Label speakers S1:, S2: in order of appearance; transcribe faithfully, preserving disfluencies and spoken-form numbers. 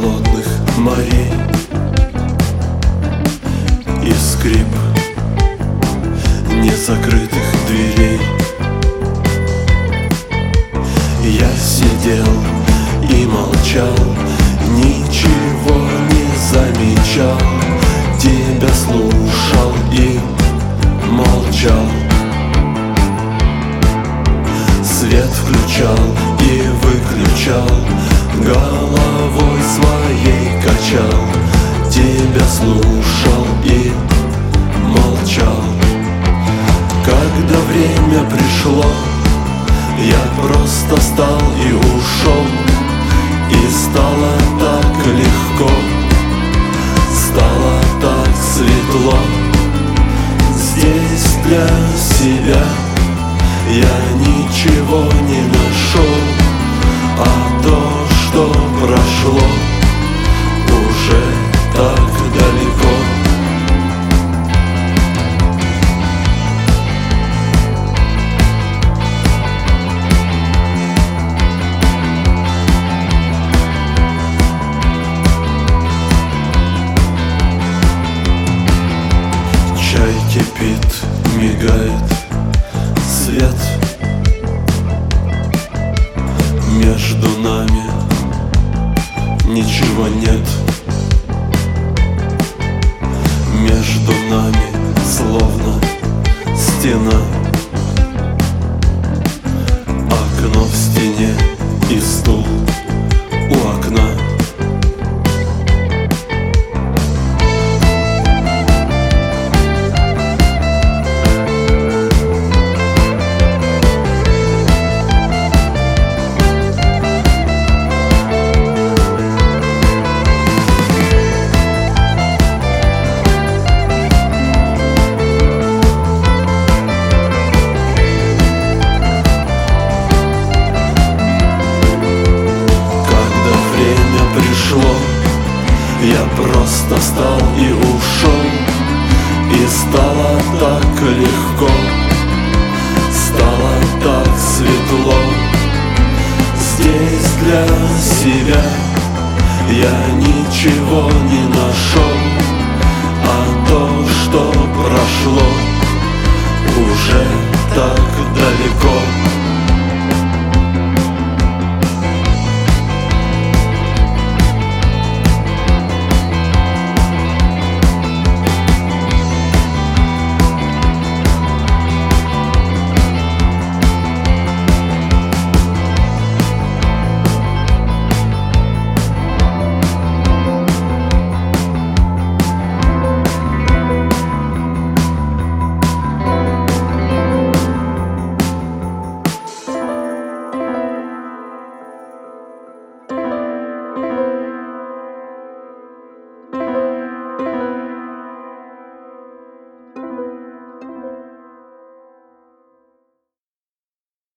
S1: холодных морей и скрип незакрытых дверей. Я сидел и молчал, ничего не замечал, тебя слушал и молчал. Свет включал и выключал, головой своей качал, тебя слушал и молчал. Когда время пришло, я просто встал и ушел, и стало так легко, стало так светло. Здесь для себя я ничего не нашел, а то, что прошло, уже так далеко. Чай кипит, мигает свет, между нами ничего нет, между нами словно стена, окно в стене и стул у окна. Я просто встал и ушел, и стало так легко, стало так светло. Здесь для себя я ничего не нашел, а то, что прошло, уже так далеко.